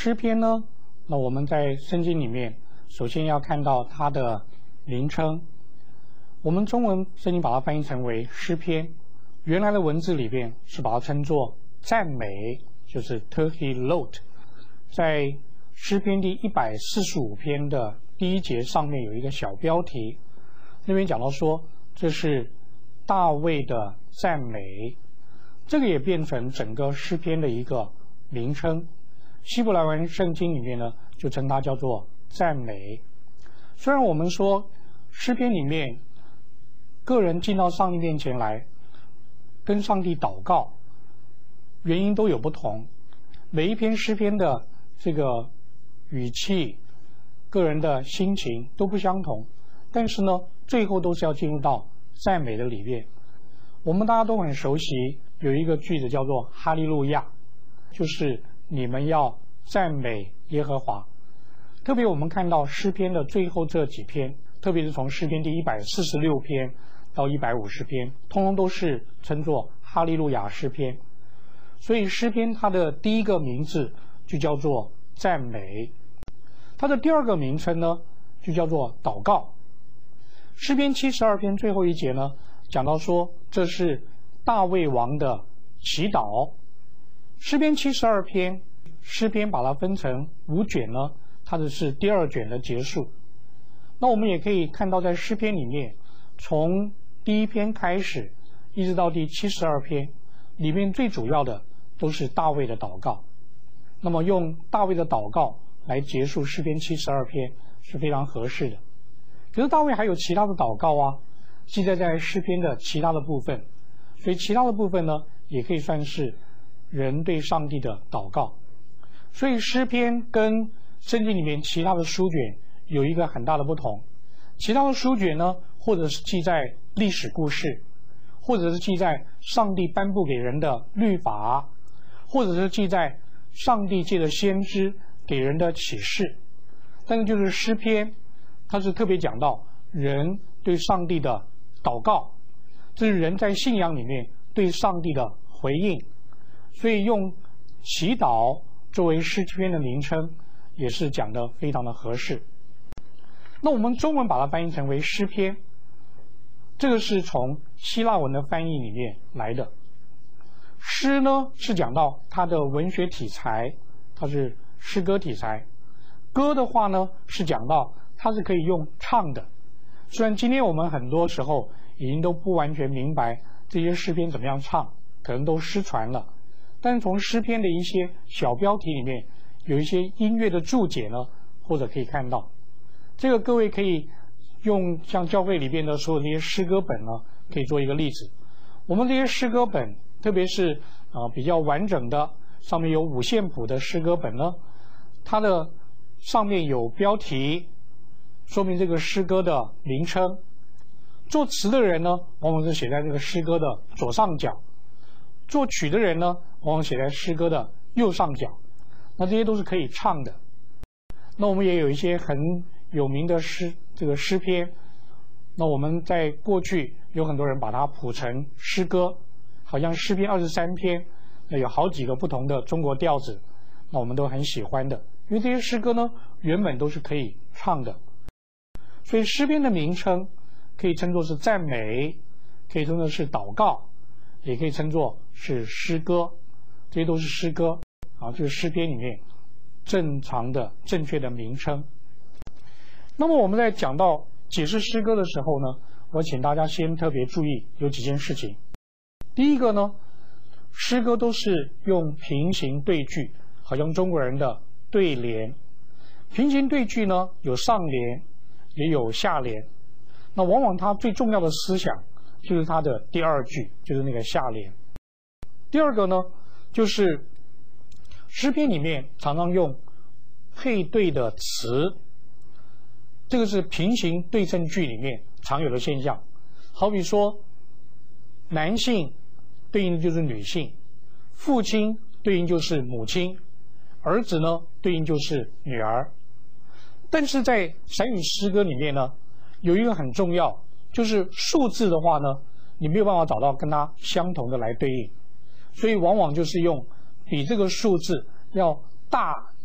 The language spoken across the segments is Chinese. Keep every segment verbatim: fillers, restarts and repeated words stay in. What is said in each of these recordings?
诗篇呢，那我们在圣经里面，首先要看到它的名称。我们中文圣经把它翻译成为诗篇，原来的文字里边是把它称作赞美，就是 Tehilot。在诗篇第一百四十五篇的第一节上面有一个小标题，那边讲到说这是大卫的赞美，这个也变成整个诗篇的一个名称。希伯来文圣经里面呢，就称它叫做赞美。虽然我们说诗篇里面个人进到上帝面前来跟上帝祷告，原因都有不同，每一篇诗篇的这个语气、个人的心情都不相同，但是呢，最后都是要进入到赞美的里面。我们大家都很熟悉有一个句子叫做哈利路亚，就是你们要赞美耶和华。特别我们看到诗篇的最后这几篇，特别是从诗篇第一百四十六篇到一百五十篇，通通都是称作哈利路亚诗篇。所以诗篇它的第一个名字就叫做赞美，它的第二个名称呢就叫做祷告。诗篇七十二篇最后一节呢，讲到说这是大卫王的祈祷。诗篇七十二篇，诗篇把它分成五卷呢，它的是第二卷的结束。那我们也可以看到，在诗篇里面，从第一篇开始，一直到第七十二篇，里面最主要的都是大卫的祷告。那么用大卫的祷告来结束诗篇七十二篇是非常合适的。可是大卫还有其他的祷告啊，记载在诗篇的其他的部分，所以其他的部分呢，也可以算是人对上帝的祷告。所以诗篇跟圣经里面其他的书卷有一个很大的不同。其他的书卷呢，或者是记载历史故事，或者是记载上帝颁布给人的律法，或者是记载上帝借着先知给人的启示。但是就是诗篇，它是特别讲到人对上帝的祷告，这是人在信仰里面对上帝的回应，所以用祈祷作为诗篇的名称也是讲得非常的合适。那我们中文把它翻译成为诗篇，这个是从希腊文的翻译里面来的。诗呢是讲到它的文学题材，它是诗歌题材。歌的话呢是讲到它是可以用唱的。虽然今天我们很多时候已经都不完全明白这些诗篇怎么样唱，可能都失传了，但是从诗篇的一些小标题里面有一些音乐的注解呢，或者可以看到。这个各位可以用像教会里边的所有这些诗歌本呢，可以做一个例子。我们这些诗歌本，特别是呃比较完整的，上面有五线谱的诗歌本呢，它的上面有标题，说明这个诗歌的名称。作词的人呢，往往是写在这个诗歌的左上角；作曲的人呢，往往写在诗歌的右上角。那这些都是可以唱的。那我们也有一些很有名的诗，这个诗篇，那我们在过去有很多人把它谱成诗歌，好像诗篇二十三篇，那有好几个不同的中国调子，那我们都很喜欢的，因为这些诗歌呢原本都是可以唱的。所以诗篇的名称可以称作是赞美，可以称作是祷告，也可以称作是诗歌，这些都是诗歌啊，这个诗篇里面正常的正确的名称。那么我们在讲到解释诗歌的时候呢，我请大家先特别注意有几件事情。第一个呢，诗歌都是用平行对句，好像中国人的对联。平行对句呢，有上联也有下联，那往往它最重要的思想就是它的第二句，就是那个下联。第二个呢，就是诗篇里面常常用配对的词，这个是平行对称句里面常有的现象。好比说，男性对应的就是女性，父亲对应就是母亲，儿子呢对应就是女儿。但是在闪语诗歌里面呢，有一个很重要，就是数字的话呢，你没有办法找到跟它相同的来对应，所以往往就是用比这个数字要大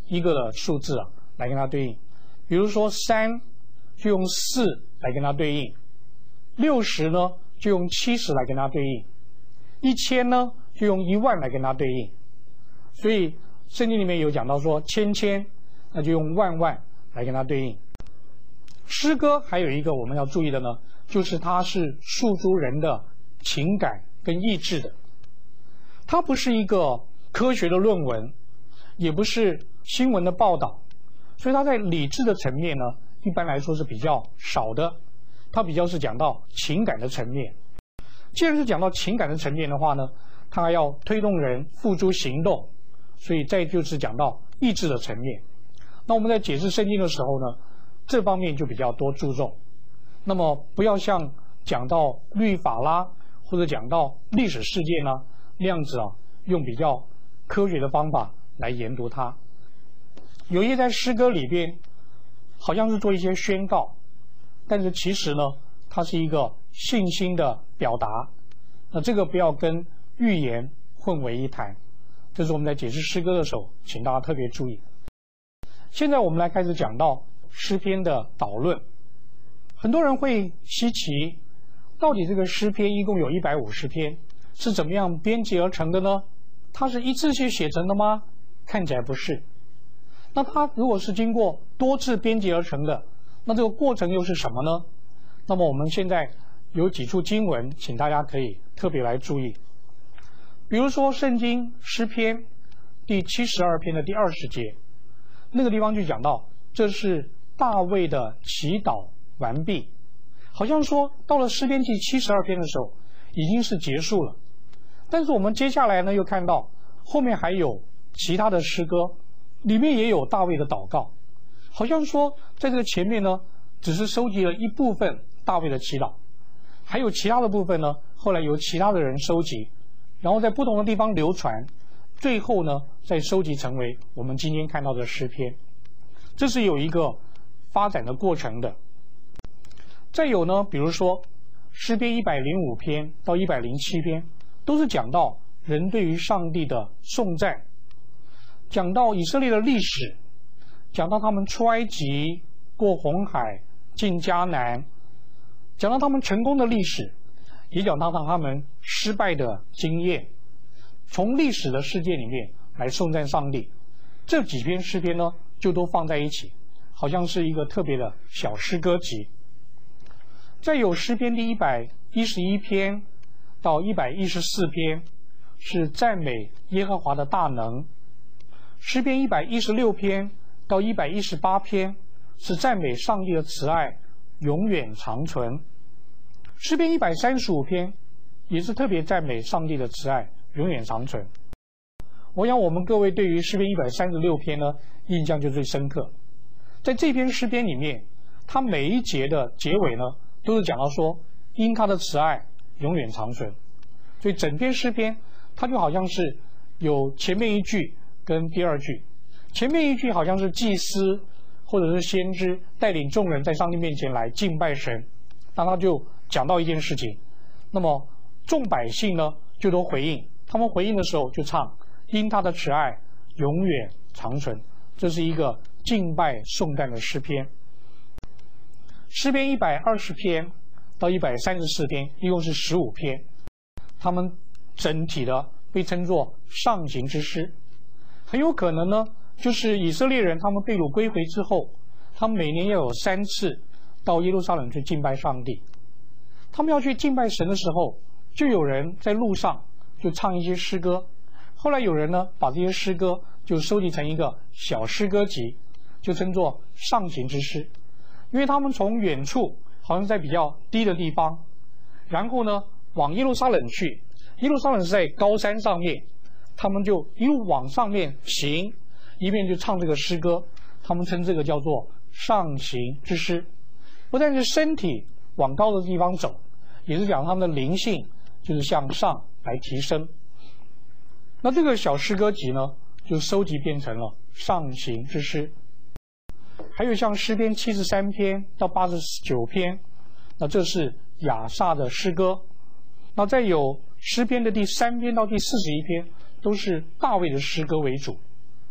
一个的数字啊来跟它对应。比如说三就用四来跟它对应，六十呢就用七十来跟它对应，一千呢就用一万来跟它对应。所以圣经里面有讲到说千千，那就用万万来跟它对应。诗歌还有一个我们要注意的呢，就是它是诉诸人的情感跟意志的，它不是一个科学的论文，也不是新闻的报道，所以它在理智的层面呢，一般来说是比较少的，它比较是讲到情感的层面。既然是讲到情感的层面的话呢，它还要推动人付诸行动，所以再就是讲到意志的层面。那我们在解释圣经的时候呢，这方面就比较多注重。那么不要像讲到律法啦，或者讲到历史事件呢那样子啊，用比较科学的方法来研读它。有一些在诗歌里边好像是做一些宣告，但是其实呢，它是一个信心的表达。那这个不要跟预言混为一谈，这是我们在解释诗歌的时候，请大家特别注意。现在我们来开始讲到诗篇的导论。很多人会稀奇，到底这个诗篇一共有一百五十篇，是怎么样编辑而成的呢？它是一次性写成的吗？看起来不是。那它如果是经过多次编辑而成的，那这个过程又是什么呢？那么我们现在有几处经文，请大家可以特别来注意。比如说圣经诗篇第七十二篇的第二十节，那个地方就讲到，这是大卫的祈祷完毕，好像说到了诗篇第七十二篇的时候已经是结束了。但是我们接下来呢又看到后面还有其他的诗歌，里面也有大卫的祷告，好像说在这个前面呢只是收集了一部分大卫的祈祷，还有其他的部分呢后来由其他的人收集，然后在不同的地方流传，最后呢再收集成为我们今天看到的诗篇。这是有一个发展的过程的。再有呢，比如说诗篇一百零五篇到一百零七篇，都是讲到人对于上帝的颂赞，讲到以色列的历史，讲到他们出埃及、过红海、进迦南，讲到他们成功的历史，也讲到他们失败的经验，从历史的世界里面来颂赞上帝。这几篇诗篇呢，就都放在一起，好像是一个特别的小诗歌集。再有诗篇第一百一十一篇到一百一十四篇是赞美耶和华的大能，诗篇一百一十六篇到一百一十八篇是赞美上帝的慈爱永远长存，诗篇一百三十五篇也是特别赞美上帝的慈爱永远长存。我想我们各位对于诗篇一百三十六篇呢印象就最深刻。在这篇诗篇里面，它每一节的结尾呢都是讲到说因他的慈爱永远长存，所以整篇诗篇它就好像是有前面一句跟第二句，前面一句好像是祭司或者是先知带领众人在上帝面前来敬拜神，那他就讲到一件事情，那么众百姓呢就都回应，他们回应的时候就唱因他的慈爱永远长存，这是一个敬拜颂赞的诗篇。诗篇一百二十篇到一百三十四篇，一共是十五篇，他们整体的被称作上行之诗。很有可能呢，就是以色列人他们被掳归回之后，他们每年要有三次到耶路撒冷去敬拜上帝。他们要去敬拜神的时候，就有人在路上就唱一些诗歌，后来有人呢把这些诗歌就收集成一个小诗歌集，就称作上行之诗。因为他们从远处好像在比较低的地方，然后呢往耶路撒冷去，耶路撒冷是在高山上面，他们就一路往上面行，一面就唱这个诗歌，他们称这个叫做上行之诗。不但是身体往高的地方走，也是讲他们的灵性就是向上来提升。那这个小诗歌集呢就收集变成了上行之诗。还有像诗篇七十三篇到八十九篇，那这是亚萨的诗歌。那再有诗篇的第三篇到第四十一篇，都是大卫的诗歌为主。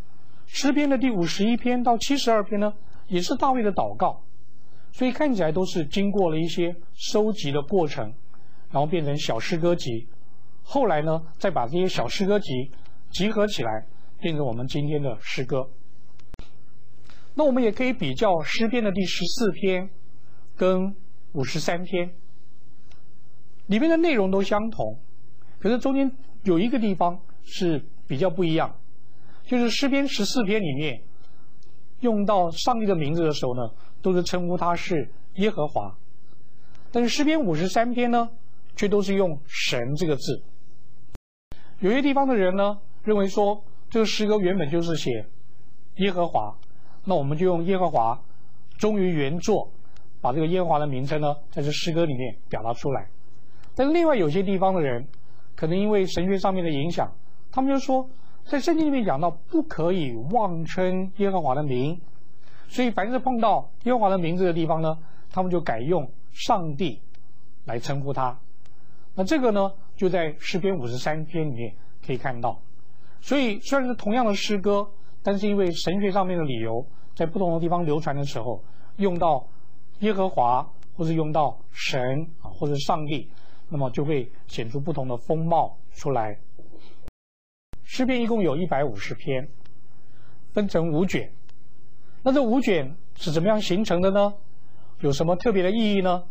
诗篇的第五十一篇到七十二篇呢，也是大卫的祷告，所以看起来都是经过了一些收集的过程，然后变成小诗歌集，后来呢，再把这些小诗歌集集合起来，变成我们今天的诗歌。那我们也可以比较诗篇的第十四篇跟五十三篇，里面的内容都相同，可是中间有一个地方是比较不一样，就是诗篇十四篇里面用到上帝的名字的时候呢，都是称呼他是耶和华，但是诗篇五十三篇呢，却都是用神这个字。有些地方的人呢，认为说这个诗歌原本就是写耶和华，那我们就用耶和华忠于原作，把这个耶和华的名称呢，在这诗歌里面表达出来。但是另外有些地方的人，可能因为神学上面的影响，他们就说，在圣经里面讲到不可以妄称耶和华的名，所以凡是碰到耶和华的名字的地方呢，他们就改用上帝来称呼他。那这个呢，就在诗篇五十三篇里面可以看到。所以虽然是同样的诗歌，但是因为神学上面的理由，在不同的地方流传的时候，用到耶和华，或是用到神啊，或者上帝，那么就会显出不同的风貌出来。诗篇一共有一百五十篇，分成五卷。那这五卷是怎么样形成的呢？有什么特别的意义呢？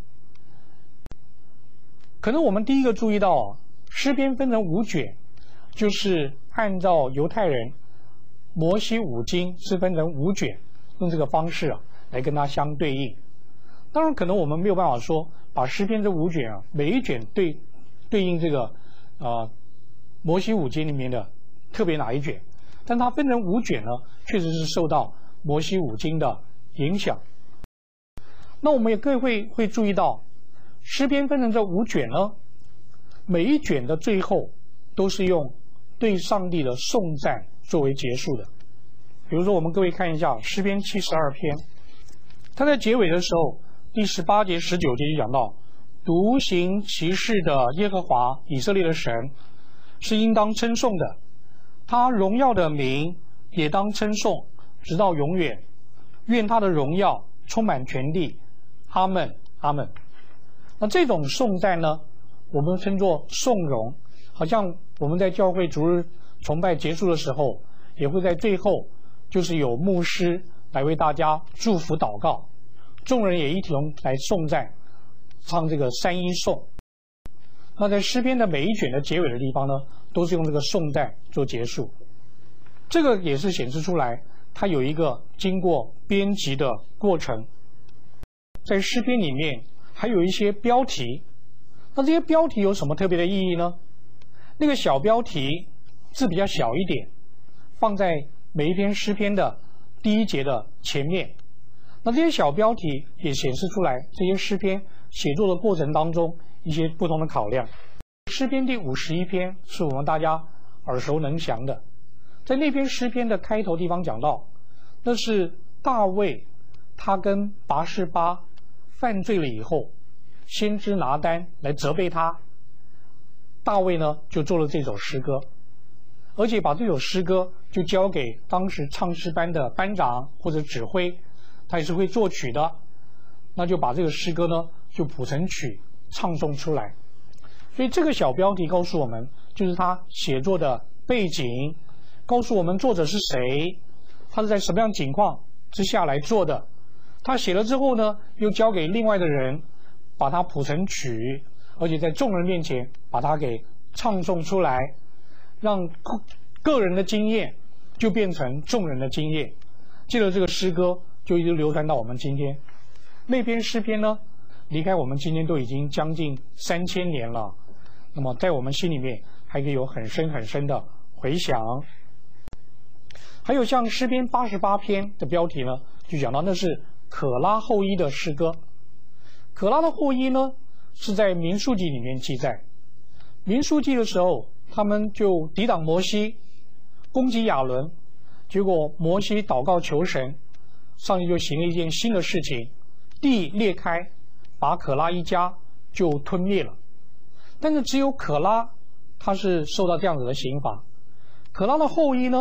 可能我们第一个注意到啊，诗篇分成五卷，就是按照犹太人摩西五经是分成五卷，用这个方式啊来跟它相对应。当然，可能我们没有办法说把诗篇这五卷啊，每一卷对对应这个呃摩西五经里面的特别哪一卷，但它分成五卷呢，确实是受到摩西五经的影响。那我们也各位会会注意到，诗篇分成这五卷呢，每一卷的最后都是用对上帝的颂赞作为结束的。比如说，我们各位看一下诗篇七十二篇，它在结尾的时候，第十八节、十九节就讲到，独行其事的耶和华以色列的神是应当称颂的，他荣耀的名也当称颂，直到永远。愿他的荣耀充满全地。阿们，阿们。那这种颂赞呢，我们称作颂荣，好像我们在教会主日崇拜结束的时候，也会在最后就是有牧师来为大家祝福祷告，众人也一同来颂赞，唱这个三一颂。那在诗篇的每一卷的结尾的地方呢，都是用这个颂赞做结束。这个也是显示出来，它有一个经过编辑的过程。在诗篇里面还有一些标题，那这些标题有什么特别的意义呢？那个小标题字比较小一点，放在每一篇诗篇的第一节的前面。那这些小标题也显示出来这些诗篇写作的过程当中一些不同的考量。诗篇第五十一篇是我们大家耳熟能详的，在那篇诗篇的开头地方讲到，那是大卫他跟拔示巴犯罪了以后，先知拿单来责备他，大卫呢就做了这首诗歌，而且把这首诗歌就交给当时唱诗班的班长或者指挥，他也是会作曲的，那就把这个诗歌呢就谱成曲唱诵出来。所以这个小标题告诉我们，就是他写作的背景，告诉我们作者是谁，他是在什么样情况之下来做的。他写了之后呢，又交给另外的人把它谱成曲，而且在众人面前把它给唱诵出来，让个人的经验就变成众人的经验，借着这个诗歌就一直流传到我们今天。那篇诗篇呢，离开我们今天都已经将近三千年了，那么在我们心里面还可以有很深很深的回响。还有像诗篇八十八篇的标题呢，就讲到那是可拉后裔的诗歌。可拉的后裔呢，是在民数记里面记载。民数记的时候，他们就抵挡摩西，攻击亚伦，结果摩西祷告求神，上帝就行了一件新的事情，地裂开，把可拉一家就吞灭了。但是只有可拉，他是受到这样子的刑罚。可拉的后裔呢，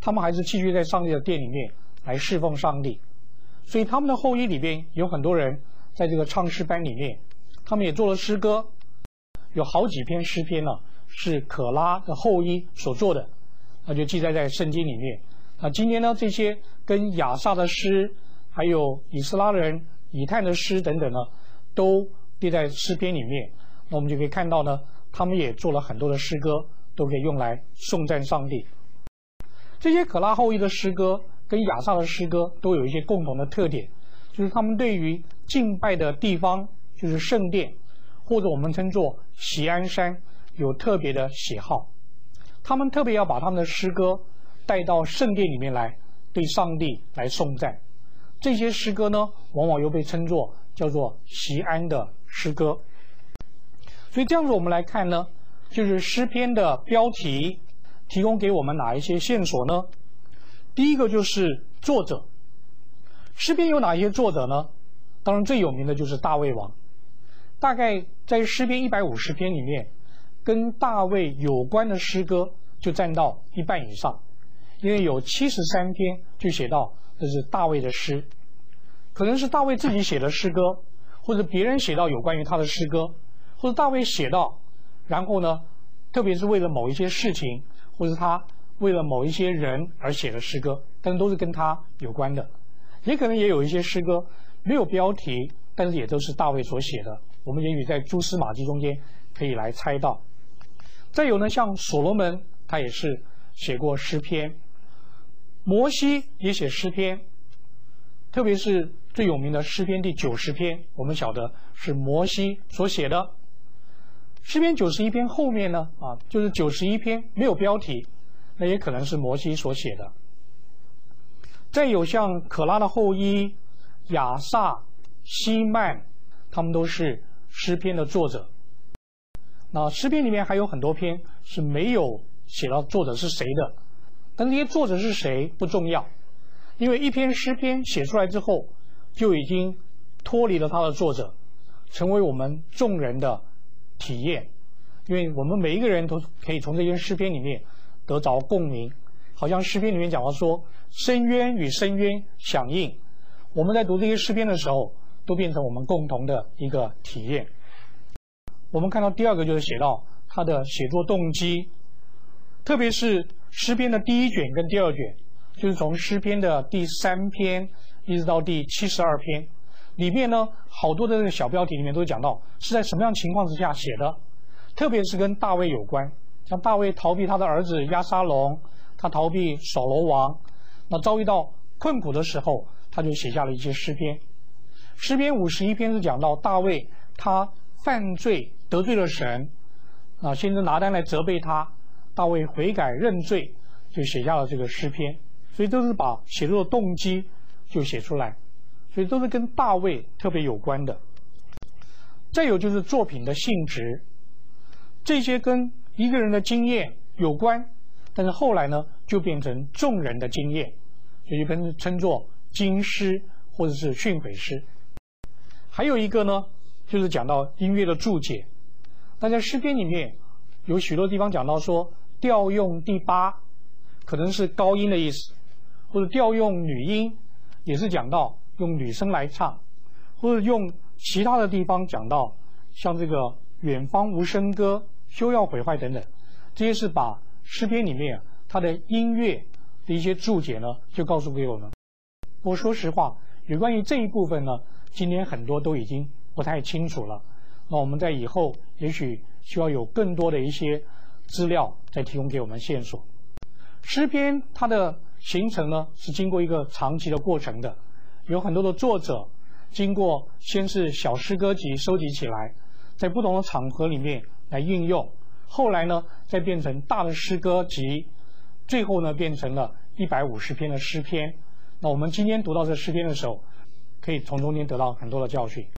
他们还是继续在上帝的殿里面来侍奉上帝。所以他们的后裔里边有很多人在这个唱诗班里面，他们也做了诗歌，有好几篇诗篇呢是可拉的后裔所做的，那就记载在圣经里面。那今天呢，这些跟亚萨的诗，还有以斯拉人以探的诗等等呢，都列在诗篇里面。那我们就可以看到呢，他们也做了很多的诗歌，都可以用来颂赞上帝。这些可拉后裔的诗歌跟亚萨的诗歌都有一些共同的特点，就是他们对于敬拜的地方，就是圣殿，或者我们称作锡安山，有特别的喜好。他们特别要把他们的诗歌带到圣殿里面来，对上帝来颂赞。这些诗歌呢，往往又被称作叫做锡安的诗歌。所以这样子我们来看呢，就是诗篇的标题提供给我们哪一些线索呢？第一个就是作者。诗篇有哪些作者呢？当然最有名的就是大卫王。大概在诗篇一百五十篇里面，跟大卫有关的诗歌就占到一半以上，因为有七十三篇就写到这是大卫的诗，可能是大卫自己写的诗歌，或者别人写到有关于他的诗歌，或者大卫写到，然后呢，特别是为了某一些事情，或者他为了某一些人而写的诗歌，但是都是跟他有关的。也可能也有一些诗歌没有标题，但是也都是大卫所写的，我们也许在蛛丝马迹中间可以来猜到。再有呢，像所罗门，他也是写过诗篇，摩西也写诗篇，特别是最有名的诗篇第九十篇，我们晓得是摩西所写的。诗篇九十一篇后面呢，啊，就是九十一篇没有标题，那也可能是摩西所写的。再有像可拉的后裔、亚萨、希曼，他们都是诗篇的作者。那诗篇里面还有很多篇是没有写到作者是谁的，但这些作者是谁不重要，因为一篇诗篇写出来之后，就已经脱离了它的作者，成为我们众人的体验。因为我们每一个人都可以从这篇诗篇里面得着共鸣，好像诗篇里面讲到说，深渊与深渊响应，我们在读这些诗篇的时候，都变成我们共同的一个体验。我们看到第二个就是写到他的写作动机，特别是诗篇的第一卷跟第二卷，就是从诗篇的第三篇一直到第七十二篇，里面呢好多的这个小标题里面都讲到是在什么样情况之下写的，特别是跟大卫有关，像大卫逃避他的儿子押沙龙，他逃避扫罗王，那遭遇到困苦的时候，他就写下了一些诗篇。诗篇五十一篇是讲到大卫他犯罪得罪了神，啊，先知拿单来责备他，大卫悔改认罪，就写下了这个诗篇。所以都是把写作的动机就写出来，所以都是跟大卫特别有关的。再有就是作品的性质，这些跟一个人的经验有关，但是后来呢就变成众人的经验，所以被称作经诗或者是训诲诗。还有一个呢，就是讲到音乐的注解。那在诗篇里面有许多地方讲到说，调用第八可能是高音的意思，或者调用女音也是讲到用女声来唱，或者用其他的地方讲到像这个远方无声歌、休要毁坏等等，这些是把诗篇里面它的音乐的一些注解呢就告诉给我们。不过说实话，有关于这一部分呢，今天很多都已经不太清楚了。那我们在以后也许需要有更多的一些资料再提供给我们线索。诗篇它的形成呢是经过一个长期的过程的，有很多的作者经过先是小诗歌集收集起来，在不同的场合里面来运用，后来呢再变成大的诗歌集，最后呢变成了一百五十篇的诗篇。那我们今天读到这诗篇的时候，可以从中间得到很多的教训。